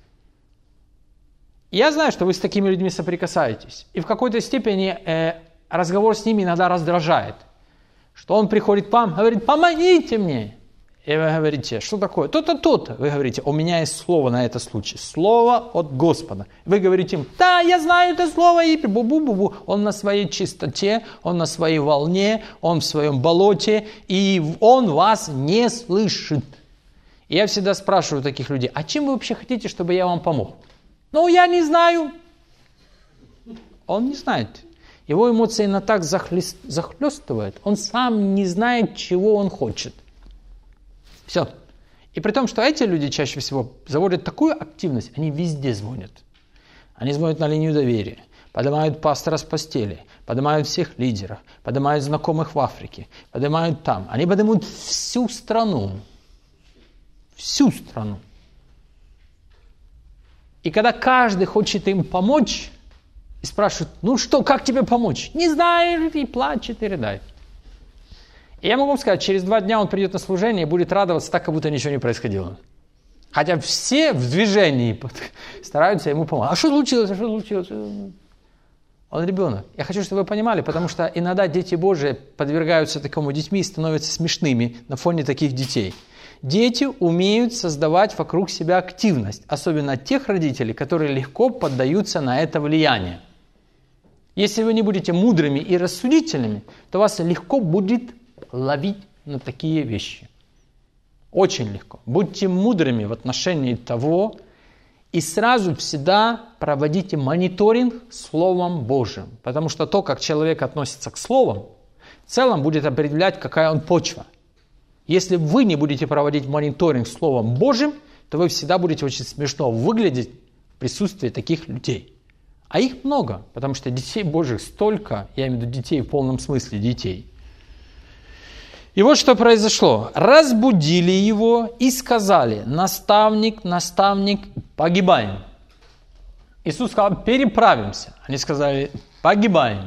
S1: Я знаю, что вы с такими людьми соприкасаетесь. И в какой-то степени разговор с ними иногда раздражает. Что он приходит к вам, говорит, помогите мне. И вы говорите, что такое? То-то, то-то. Вы говорите, у меня есть слово на этот случай. Слово от Господа. Вы говорите им, да, я знаю это слово. И бу-бу-бу-бу. Он на своей чистоте, он на своей волне, он в своем болоте. И он вас не слышит. И я всегда спрашиваю таких людей, а чем вы вообще хотите, чтобы я вам помог? Ну, я не знаю. Он не знает. Его эмоции на так захлестывают. Он сам не знает, чего он хочет. Все. И при том, что эти люди чаще всего заводят такую активность, они везде звонят. Они звонят на линию доверия, поднимают пастора с постели, поднимают всех лидеров, поднимают знакомых в Африке, поднимают там. Они поднимают всю страну. Всю страну. И когда каждый хочет им помочь, и спрашивают, ну что, как тебе помочь? Не знаю, и плачет, и рыдает. И я могу вам сказать, через 2 дня он придет на служение и будет радоваться так, как будто ничего не происходило. Хотя все в движении стараются ему помочь. А что случилось? А что случилось? Он ребенок. Я хочу, чтобы вы понимали, потому что иногда дети Божии подвергаются такому детьми и становятся смешными на фоне таких детей. Дети умеют создавать вокруг себя активность, особенно тех родителей, которые легко поддаются на это влияние. Если вы не будете мудрыми и рассудительными, то вас легко будет ловить на такие вещи. Очень легко. Будьте мудрыми в отношении того и сразу всегда проводите мониторинг Словом Божьим. Потому что то, как человек относится к Словам, в целом будет определять, какая он почва. Если вы не будете проводить мониторинг Словом Божьим, то вы всегда будете очень смешно выглядеть в присутствии таких людей. А их много, потому что детей Божьих столько, я имею в виду детей в полном смысле детей. И вот что произошло. Разбудили его и сказали, наставник, наставник, погибаем. Иисус сказал, переправимся. Они сказали, погибаем.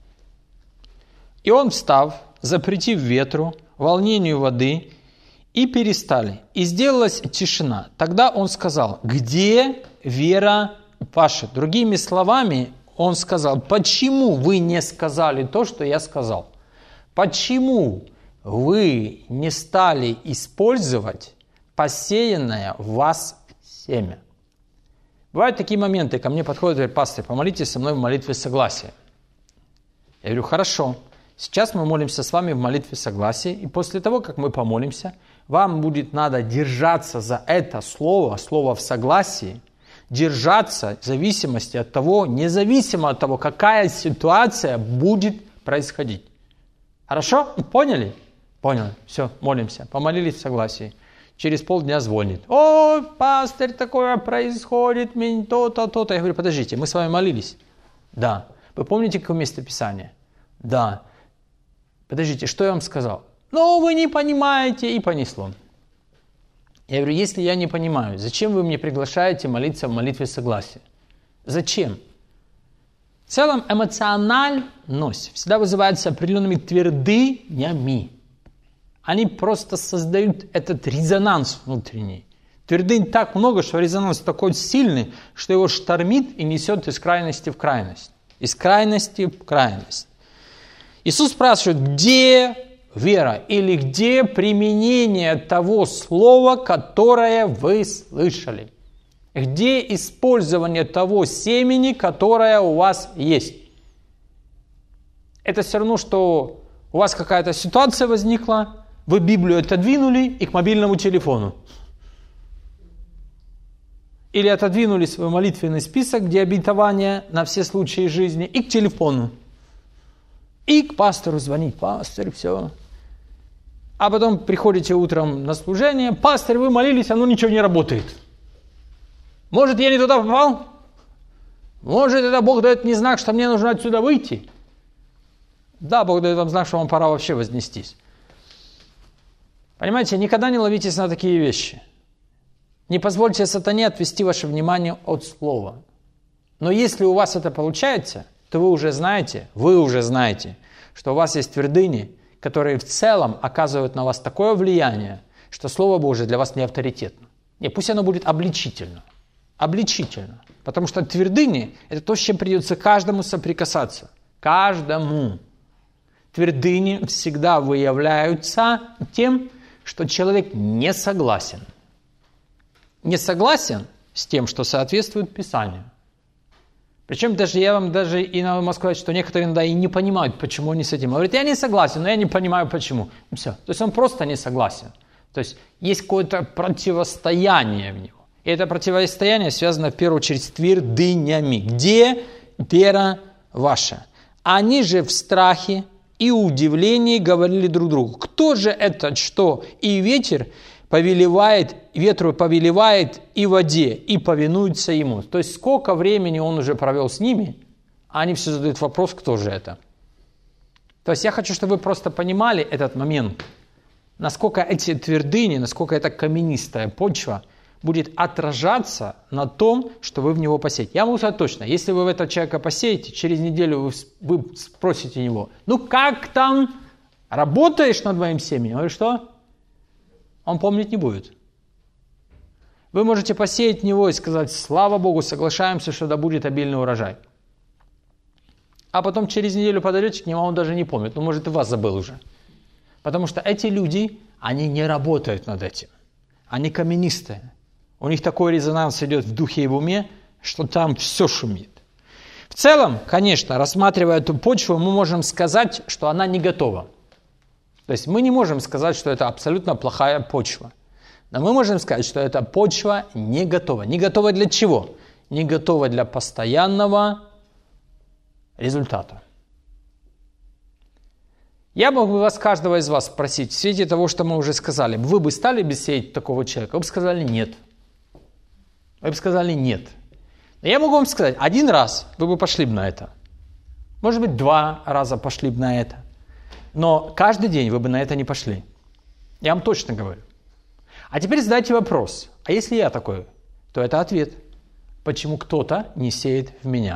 S1: И он, встав, запретив ветру, волнению воды, и перестали. И сделалась тишина. Тогда он сказал, где вера ваша? Другими словами, он сказал, почему вы не сказали то, что я сказал? Почему вы не стали использовать посеянное в вас семя? Бывают такие моменты, ко мне подходят и говорят, пастор, помолитесь со мной в молитве согласия. Я говорю, хорошо. Сейчас мы молимся с вами в молитве согласия, и после того, как мы помолимся, вам будет надо держаться за это слово, слово в согласии, держаться в зависимости от того, независимо от того, какая ситуация будет происходить. Хорошо? Поняли? Понял, все, молимся. Помолились в согласии. Через полдня звонит. О, пастырь, такое происходит, то-то, то-то. Я говорю, подождите, мы с вами молились? Да. Вы помните, какое место Писания? Да. Подождите, что я вам сказал? Ну, вы не понимаете, и понесло. Я говорю, если я не понимаю, зачем вы мне приглашаете молиться в молитве согласия? Зачем? В целом эмоциональность всегда вызывается определенными твердынями. Они просто создают этот резонанс внутренний. Твердынь так много, что резонанс такой сильный, что его штормит и несет из крайности в крайность. Из крайности в крайность. Иисус спрашивает, где вера или где применение того слова, которое вы слышали? Где использование того семени, которое у вас есть? Это все равно, что у вас какая-то ситуация возникла, вы Библию отодвинули и к мобильному телефону. Или отодвинули свой молитвенный список, где обетования на все случаи жизни, и к телефону. И к пастору звонить. Пастор, все. А потом приходите утром на служение. Пастор, вы молились, оно ничего не работает. Может, я не туда попал? Может, это Бог дает мне знак, что мне нужно отсюда выйти? Да, Бог дает вам знак, что вам пора вообще вознестись. Понимаете, никогда не ловитесь на такие вещи. Не позвольте сатане отвести ваше внимание от слова. Но если у вас это получается, то вы уже знаете, что у вас есть твердыни, которые в целом оказывают на вас такое влияние, что Слово Божие для вас не авторитетно. Не, пусть оно будет обличительно. Обличительно. Потому что твердыни – это то, с чем придется каждому соприкасаться. Каждому. Твердыни всегда выявляются тем, что человек не согласен. Не согласен с тем, что соответствует Писанию. Причем я вам даже могу сказать, что некоторые иногда и не понимают, почему они с этим. Он говорит, я не согласен, но я не понимаю, почему. И все. То есть он просто не согласен. То есть есть какое-то противостояние в него. И это противостояние связано в первую очередь с твердынями. Где вера ваша? Они же в страхе и удивлении говорили друг другу. Кто же этот, что и ветру повелевает и воде, и повинуется ему? То есть сколько времени он уже провел с ними, а они все задают вопрос, кто же это? То есть я хочу, чтобы вы просто понимали этот момент, насколько эти твердыни, насколько эта каменистая почва будет отражаться на том, что вы в него посеете. Я могу сказать точно, если вы в этого человека посеете, через неделю вы спросите него, ну как там, работаешь над моим семенем? Он говорит, что? Он помнить не будет. Вы можете посеять в него и сказать, слава Богу, соглашаемся, что да будет обильный урожай. А потом через неделю подойдете к нему, а он даже не помнит, ну может и вас забыл уже. Потому что эти люди, они не работают над этим. Они каменистые. У них такой резонанс идет в духе и в уме, что там все шумит. В целом, конечно, рассматривая эту почву, мы можем сказать, что она не готова. То есть мы не можем сказать, что это абсолютно плохая почва. Но мы можем сказать, что эта почва не готова. Не готова для чего? Не готова для постоянного результата. Я могу вас, каждого из вас спросить, в свете того, что мы уже сказали, вы бы стали бы сеять такого человека? Вы бы сказали нет. Вы бы сказали нет. Но я могу вам сказать, один раз вы бы пошли бы на это. Может быть, 2 раза пошли бы на это. Но каждый день вы бы на это не пошли. Я вам точно говорю. А теперь задайте вопрос. А если я такой, то это ответ. Почему кто-то не сеет в меня?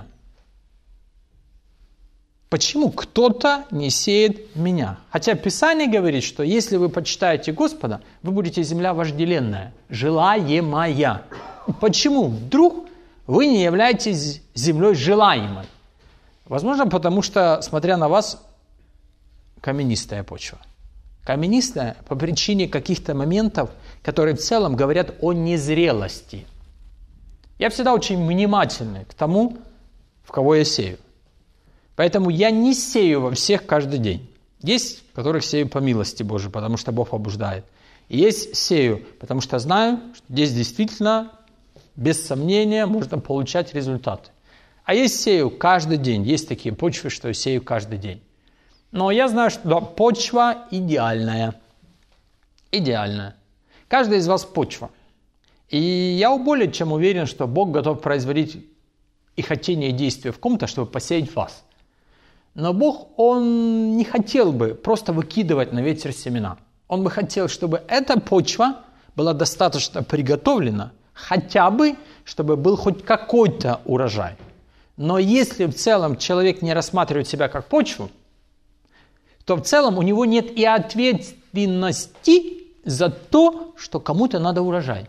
S1: Почему кто-то не сеет в меня? Хотя Писание говорит, что если вы почитаете Господа, вы будете земля вожделенная, желаемая. Почему вдруг вы не являетесь землей желаемой? Возможно, потому что, смотря на вас, каменистая почва. Каменистая по причине каких-то моментов, которые в целом говорят о незрелости. Я всегда очень внимательный к тому, в кого я сею. Поэтому я не сею во всех каждый день. Есть, в которых сею по милости Божией, потому что Бог побуждает. И есть сею, потому что знаю, что здесь действительно, без сомнения, можно получать результаты. А есть сею каждый день. Есть такие почвы, что я сею каждый день. Но я знаю, что почва идеальная. Идеальная. Каждый из вас почва. И я более чем уверен, что Бог готов производить и хотение, и действия в ком-то, чтобы посеять вас. Но Бог, Он не хотел бы просто выкидывать на ветер семена. Он бы хотел, чтобы эта почва была достаточно приготовлена, хотя бы, чтобы был хоть какой-то урожай. Но если в целом человек не рассматривает себя как почву, то в целом у него нет и ответственности за то, что кому-то надо урожай.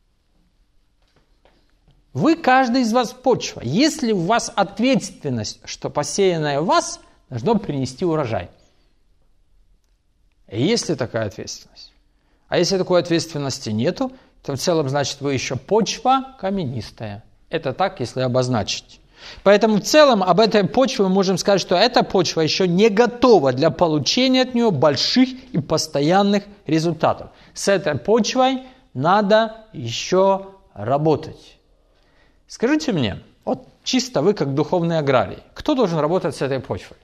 S1: Вы, каждый из вас почва. Если у вас ответственность, что посеянное в вас должно принести урожай. Есть ли такая ответственность? А если такой ответственности нету, то в целом, значит, вы еще почва каменистая. Это так, если обозначить. Поэтому в целом об этой почве мы можем сказать, что эта почва еще не готова для получения от нее больших и постоянных результатов. С этой почвой надо еще работать. Скажите мне, вот чисто вы как духовный аграрий, кто должен работать с этой почвой?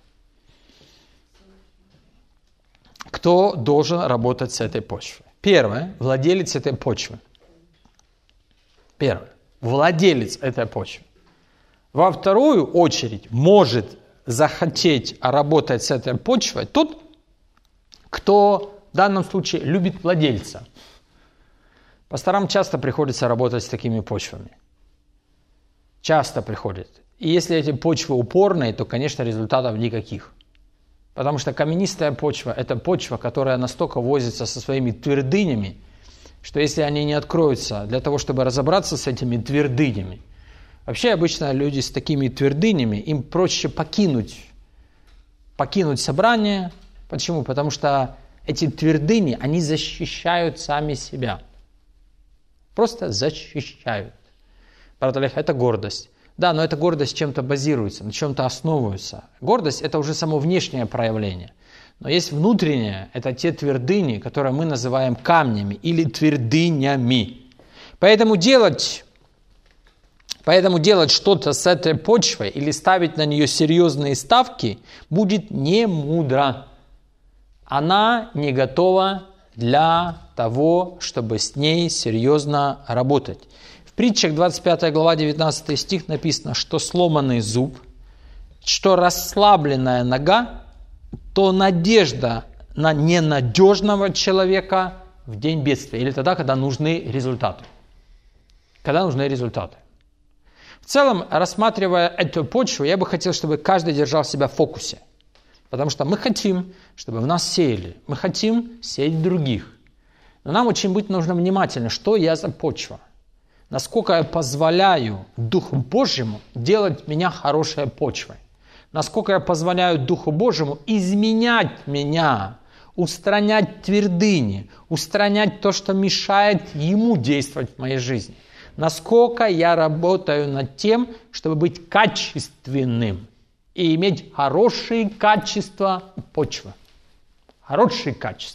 S1: Кто должен работать с этой почвой? Первое, владелец этой почвы. Первое, владелец этой почвы. Во вторую очередь может захотеть работать с этой почвой тот, кто в данном случае любит владельца. Пасторам часто приходится работать с такими почвами. Часто приходит. И если эти почвы упорные, то, конечно, результатов никаких. Потому что каменистая почва – это почва, которая настолько возится со своими твердынями, что если они не откроются для того, чтобы разобраться с этими твердынями, вообще обычно люди с такими твердынями, им проще покинуть собрание. Почему? Потому что эти твердыни, они защищают сами себя. Просто защищают. Это гордость. Да, но эта гордость чем-то базируется, на чем-то основывается. Гордость – это уже само внешнее проявление. Но есть внутреннее – это те твердыни, которые мы называем камнями или твердынями. Поэтому делать что-то с этой почвой или ставить на нее серьезные ставки будет не мудро. Она не готова для того, чтобы с ней серьезно работать. В притчах 25 глава 19 стих написано, что сломанный зуб, что расслабленная нога, то надежда на ненадежного человека в день бедствия. Или тогда, когда нужны результаты. В целом, рассматривая эту почву, я бы хотел, чтобы каждый держал себя в фокусе. Потому что мы хотим, чтобы в нас сеяли. Мы хотим сеять других. Но нам очень быть нужно внимательно, что я за почва. Насколько я позволяю Духу Божьему делать меня хорошей почвой. Насколько я позволяю Духу Божьему изменять меня, устранять твердыни, устранять то, что мешает Ему действовать в моей жизни. Насколько я работаю над тем, чтобы быть качественным и иметь хорошие качества почвы. Хорошие качества.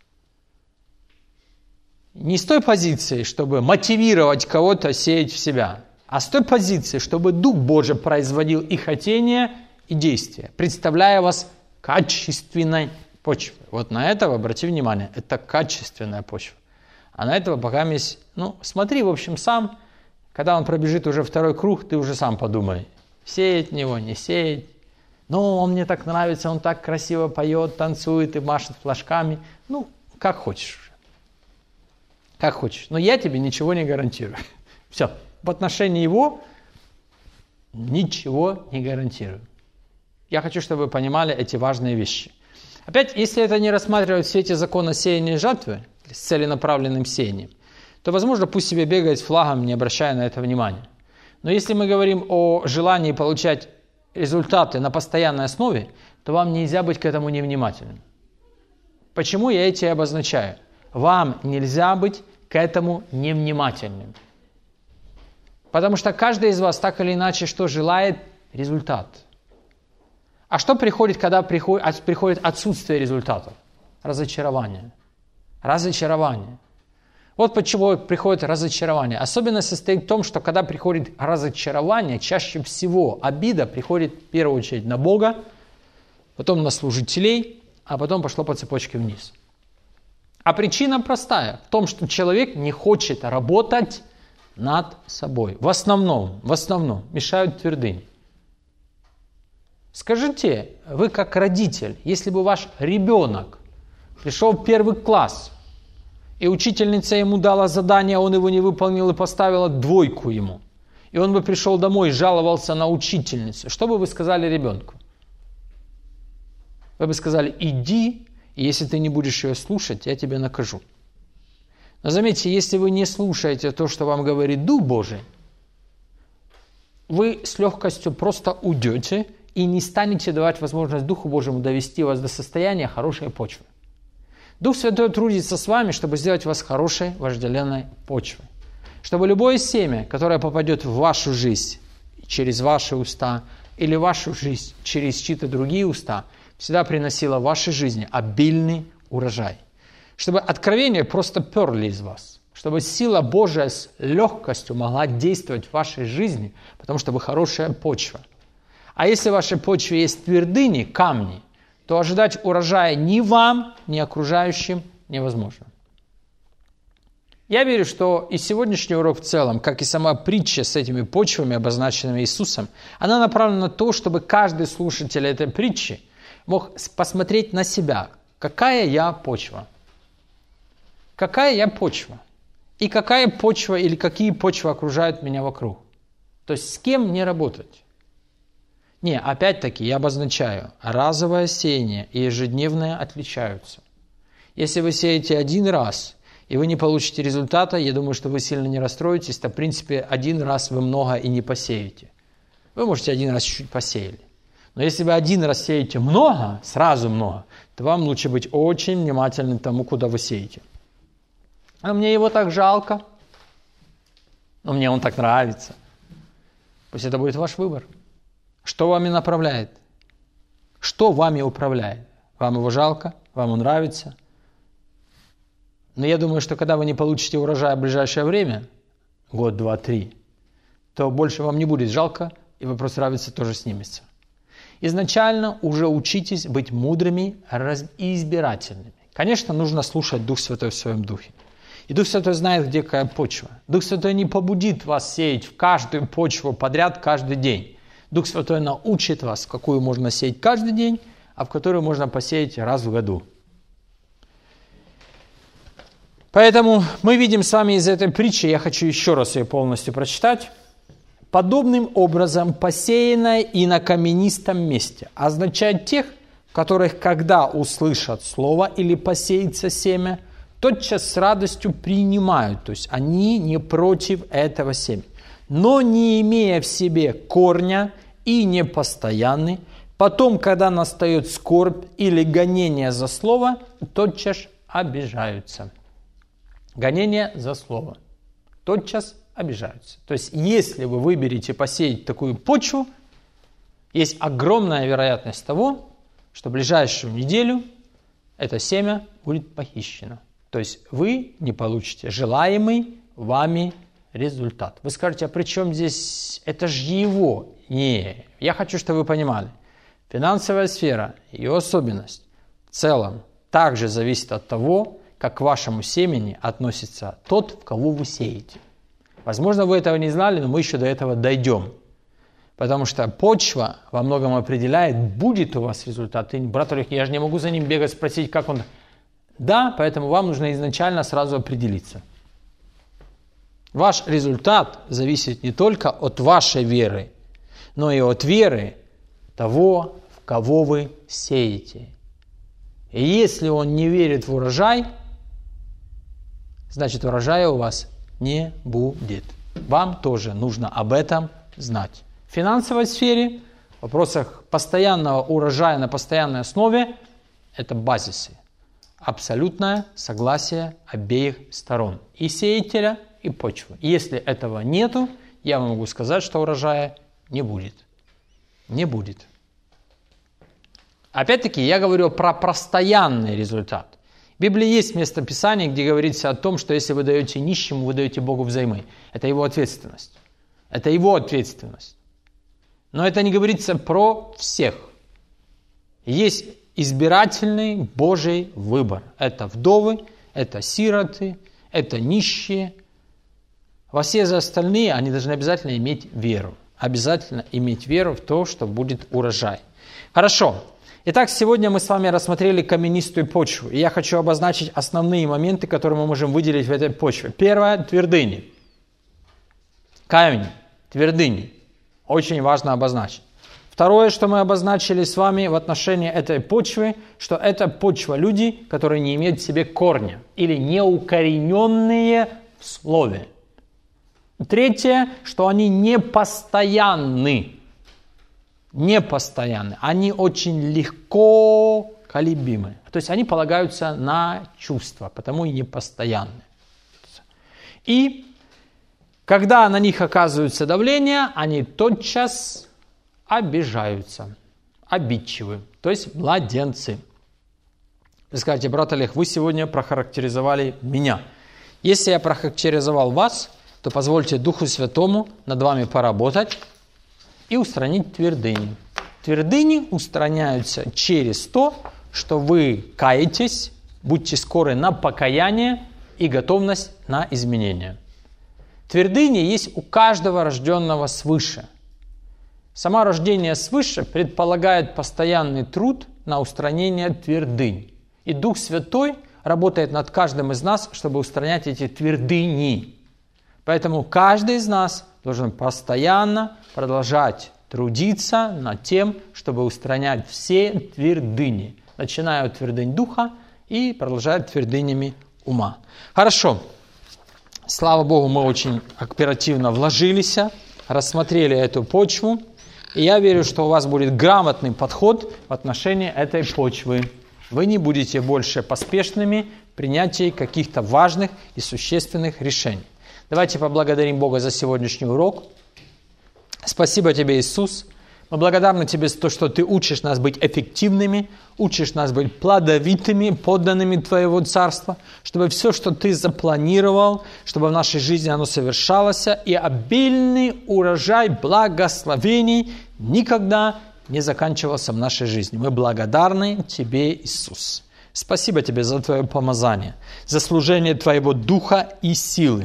S1: Не с той позиции, чтобы мотивировать кого-то сеять в себя, а с той позиции, чтобы Дух Божий производил и хотение, и действия, представляя вас качественной почвой. Вот на это обрати внимание, это качественная почва. А на этого пока есть, смотри, в общем, сам, когда он пробежит уже второй круг, ты уже сам подумай, сеять в него, не сеять. Он мне так нравится, он так красиво поет, танцует и машет флажками. Как хочешь. Как хочешь. Но я тебе ничего не гарантирую. Все. В отношении его ничего не гарантирую. Я хочу, чтобы вы понимали эти важные вещи. Опять, если это не рассматривать в свете закона сеяния и жатвы, с целенаправленным сеянием, то, возможно, пусть себе бегает с флагом, не обращая на это внимания. Но если мы говорим о желании получать результаты на постоянной основе, то вам нельзя быть к этому невнимательным. Почему я эти обозначаю? Вам нельзя быть к этому невнимательным. Потому что каждый из вас так или иначе что желает? Результат. А что приходит, когда приходит отсутствие результатов? Разочарование. Вот почему приходит разочарование. Особенность состоит в том, что когда приходит разочарование, чаще всего обида приходит в первую очередь на Бога потом на служителей, а потом пошло по цепочке вниз. А причина простая, в том, что человек не хочет работать над собой. В основном мешают твердыни. Скажите, вы как родитель, если бы ваш ребенок пришел в 1 класс, и учительница ему дала задание, он его не выполнил и поставила 2 ему, и он бы пришел домой и жаловался на учительницу, что бы вы сказали ребенку? Вы бы сказали: иди, и если ты не будешь ее слушать, я тебя накажу. Но заметьте, если вы не слушаете то, что вам говорит Дух Божий, вы с легкостью просто уйдете и не станете давать возможность Духу Божьему довести вас до состояния хорошей почвы. Дух Святой трудится с вами, чтобы сделать вас хорошей, вожделенной почвой. Чтобы любое семя, которое попадет в вашу жизнь через ваши уста, или в вашу жизнь через чьи-то другие уста, всегда приносило в вашей жизни обильный урожай. Чтобы откровения просто перли из вас. Чтобы сила Божия с легкостью могла действовать в вашей жизни, потому что вы хорошая почва. А если в вашей почве есть твердыни, камни, то ожидать урожая ни вам, ни окружающим невозможно. Я верю, что и сегодняшний урок в целом, как и сама притча с этими почвами, обозначенными Иисусом, она направлена на то, чтобы каждый слушатель этой притчи мог посмотреть на себя. Какая я почва? Какая я почва? И какая почва или какие почвы окружают меня вокруг? То есть с кем мне работать? Не, опять-таки я обозначаю, разовое сеяние и ежедневное отличаются. Если вы сеете 1 раз, и вы не получите результата, я думаю, что вы сильно не расстроитесь, то в принципе 1 раз вы много и не посеете. Вы можете 1 раз чуть-чуть посеяли. Но если вы 1 раз сеете много, сразу много, то вам лучше быть очень внимательным к тому, куда вы сеете. А мне его так жалко, но мне он так нравится. Пусть это будет ваш выбор. Что вами направляет? Что вами управляет? Вам его жалко? Вам он нравится? Но я думаю, что когда вы не получите урожай в ближайшее время, 1, 2, 3, то больше вам не будет жалко, и вопрос нравится тоже снимется. Изначально уже учитесь быть мудрыми и избирательными. Конечно, нужно слушать Дух Святой в своем духе. И Дух Святой знает, где какая почва. Дух Святой не побудит вас сеять в каждую почву подряд каждый день. Дух Святой научит вас, в какую можно сеять каждый день, а в которую можно посеять раз в году. Поэтому мы видим с вами из этой притчи, я хочу еще раз ее полностью прочитать. Подобным образом посеянное и на каменистом месте означает тех, которых, когда услышат слово или посеется семя, тотчас с радостью принимают, то есть они не против этого семени, но не имея в себе корня и непостоянны, потом, когда настает скорбь или гонение за слово, тотчас обижаются. Гонение за слово. Тотчас обижаются. То есть, если вы выберете посеять такую почву, есть огромная вероятность того, что в ближайшую неделю это семя будет похищено. То есть, вы не получите желаемый вами результат. Вы скажете, а при чем здесь, это же его? Не, я хочу, чтобы вы понимали. Финансовая сфера, ее особенность в целом также зависит от того, как к вашему семени относится тот, в кого вы сеете. Возможно, вы этого не знали, но мы еще до этого дойдем. Потому что почва во многом определяет, будет у вас результат. И, брат Олег, я же не могу за ним бегать, спросить, как он... Да, поэтому вам нужно изначально сразу определиться. Ваш результат зависит не только от вашей веры, но и от веры того, в кого вы сеете. И если он не верит в урожай, значит урожая у вас не будет. Вам тоже нужно об этом знать. В финансовой сфере, в вопросах постоянного урожая на постоянной основе, это базисы. Абсолютное согласие обеих сторон. И сеятеля, и почвы. Если этого нету, я вам могу сказать, что урожая не будет. Не будет. Опять-таки, я говорю про постоянный результат. В Библии есть место Писания, где говорится о том, что если вы даете нищему, вы даете Богу взаймы. Это его ответственность. Это его ответственность. Но это не говорится про всех. Есть избирательный Божий выбор. Это вдовы, это сироты, это нищие. Во все остальные они должны обязательно иметь веру. Обязательно иметь веру в то, что будет урожай. Хорошо. Итак, сегодня мы с вами рассмотрели каменистую почву. И я хочу обозначить основные моменты, которые мы можем выделить в этой почве. Первое – твердыни. Камень, твердыни. Очень важно обозначить. Второе, что мы обозначили с вами в отношении этой почвы, что это почва люди, которые не имеют в себе корня или неукорененные в слове. Третье, что они непостоянны. Непостоянны. Они очень легко колебимы. То есть они полагаются на чувства, потому и непостоянны. И когда на них оказывается давление, они тотчас обижаются, обидчивы, то есть младенцы. Вы скажете: брат Олег, вы сегодня прохарактеризовали меня. Если я прохарактеризовал вас, то позвольте Духу Святому над вами поработать и устранить твердыни. Твердыни устраняются через то, что вы каетесь, будьте скоры на покаяние и готовность на изменения. Твердыни есть у каждого рожденного свыше. Само рождение свыше предполагает постоянный труд на устранение твердынь. И Дух Святой работает над каждым из нас, чтобы устранять эти твердыни. Поэтому каждый из нас должен постоянно продолжать трудиться над тем, чтобы устранять все твердыни, начиная от твердынь духа и продолжая твердынями ума. Хорошо. Слава Богу, мы очень оперативно вложились, рассмотрели эту почву. И я верю, что у вас будет грамотный подход в отношении этой почвы. Вы не будете больше поспешными в принятии каких-то важных и существенных решений. Давайте поблагодарим Бога за сегодняшний урок. Спасибо Тебе, Иисус. Мы благодарны Тебе за то, что Ты учишь нас быть эффективными, учишь нас быть плодовитыми, подданными Твоего Царства, чтобы все, что Ты запланировал, чтобы в нашей жизни оно совершалось, и обильный урожай благословений никогда не заканчивался в нашей жизни. Мы благодарны Тебе, Иисус. Спасибо Тебе за Твое помазание, за служение Твоего Духа и силы.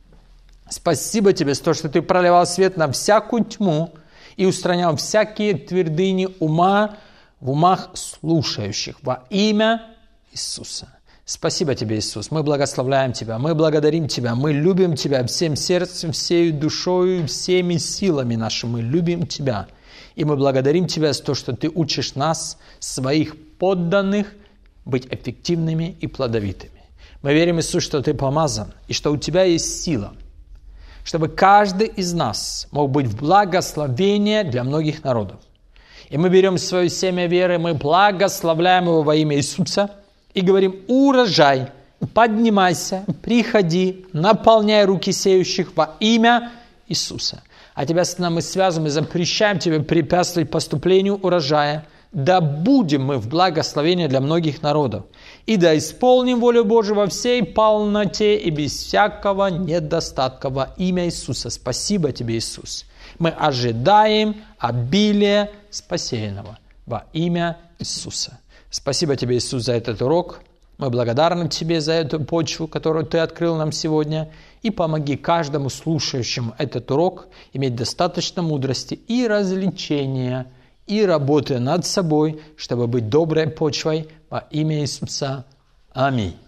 S1: Спасибо Тебе за то, что Ты проливал свет на всякую тьму и устранял всякие твердыни ума в умах слушающих во имя Иисуса. Спасибо Тебе, Иисус. Мы благословляем Тебя, мы благодарим Тебя, мы любим Тебя всем сердцем, всей душой, всеми силами нашими. Мы любим Тебя. И мы благодарим Тебя за то, что Ты учишь нас, своих подданных, быть эффективными и плодовитыми. Мы верим, Иисус, что Ты помазан и что у Тебя есть сила, чтобы каждый из нас мог быть в благословение для многих народов. И мы берем свое семя веры, мы благословляем его во имя Иисуса и говорим: урожай, поднимайся, приходи, наполняй руки сеющих во имя Иисуса. А Тебя с нами связываем и запрещаем Тебе препятствовать поступлению урожая. Да будем мы в благословении для многих народов. И да исполним волю Божию во всей полноте и без всякого недостатка во имя Иисуса. Спасибо Тебе, Иисус. Мы ожидаем обилия спасенного во имя Иисуса. Спасибо Тебе, Иисус, за этот урок. Мы благодарны Тебе за эту почву, которую Ты открыл нам сегодня. И помоги каждому слушающему этот урок иметь достаточно мудрости и развлечения, и работы над собой, чтобы быть доброй почвой во имя Иисуса. Аминь.